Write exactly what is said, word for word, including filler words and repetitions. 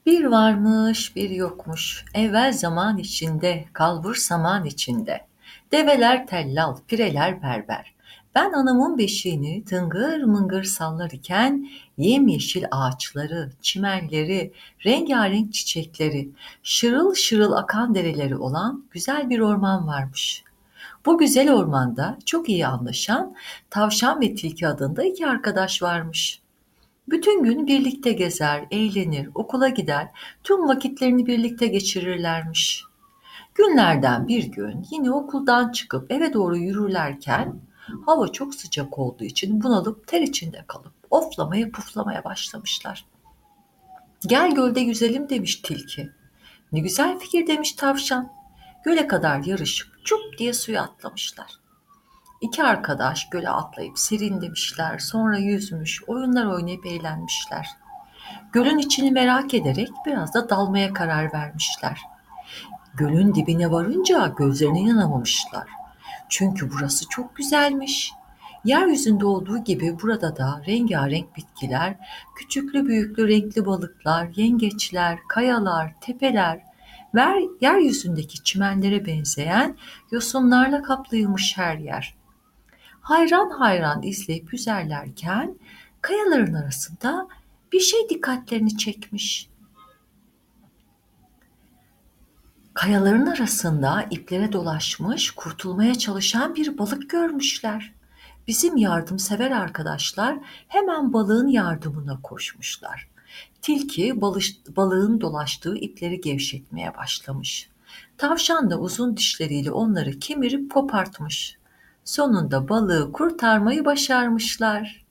Bir varmış, bir yokmuş. Evvel zaman içinde, kalbur saman içinde. Develer tellal, pireler berber. Ben anamın beşiğini tıngır mıngır sallar iken yemyeşil ağaçları, çimenleri, rengarenk çiçekleri, şırıl şırıl akan dereleri olan güzel bir orman varmış. Bu güzel ormanda çok iyi anlaşan Tavşan ve Tilki adında iki arkadaş varmış. Bütün gün birlikte gezer, eğlenir, okula gider, tüm vakitlerini birlikte geçirirlermiş. Günlerden bir gün yine okuldan çıkıp eve doğru yürürlerken hava çok sıcak olduğu için bunalıp ter içinde kalıp oflamaya puflamaya başlamışlar. Gel gölde yüzelim demiş tilki. Ne güzel fikir demiş tavşan. Göle kadar yarışıp çup diye suya atlamışlar. İki arkadaş göle atlayıp serinlemişler, sonra yüzmüş, oyunlar oynayıp eğlenmişler. Gölün içini merak ederek biraz da dalmaya karar vermişler. Gölün dibine varınca gözlerine inanamamışlar. Çünkü burası çok güzelmiş. Yeryüzünde olduğu gibi burada da rengarenk bitkiler, küçüklü büyüklü renkli balıklar, yengeçler, kayalar, tepeler ve yeryüzündeki çimenlere benzeyen yosunlarla kaplıymış her yer. Hayran hayran izleyip yüzerlerken kayaların arasında bir şey dikkatlerini çekmiş. Kayaların arasında iplere dolaşmış, kurtulmaya çalışan bir balık görmüşler. Bizim yardımsever arkadaşlar hemen balığın yardımına koşmuşlar. Tilki balış, balığın dolaştığı ipleri gevşetmeye başlamış. Tavşan da uzun dişleriyle onları kemirip kopartmış. Sonunda balığı kurtarmayı başarmışlar.